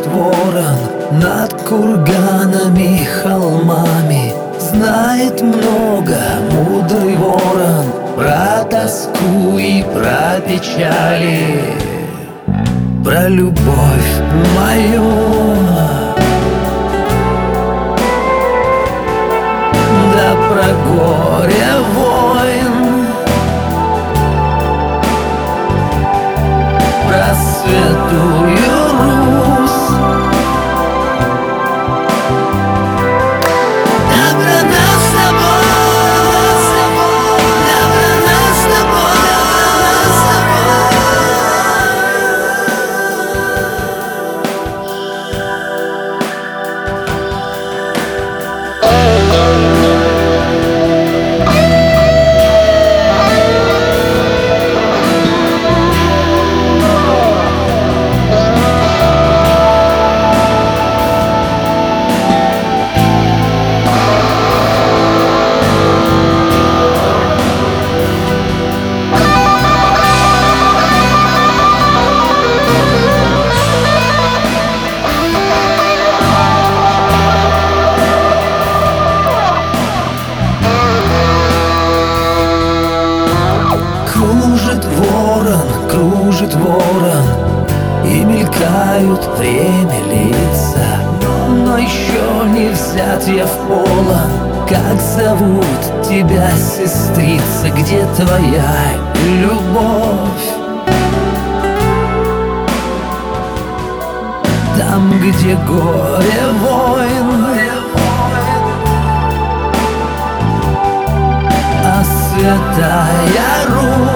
Кружит ворон над курганами, холмами. Знает много мудрый ворон про тоску и про печали, про любовь мою, да про горе войн, про святую Русь. Да про нас с тобой, да про нас с Кружит ворон, и мелькают время лица, но еще не взят я в полон. Как зовут тебя, сестрица, где твоя любовь? Там, где горе войн, а святая Русь.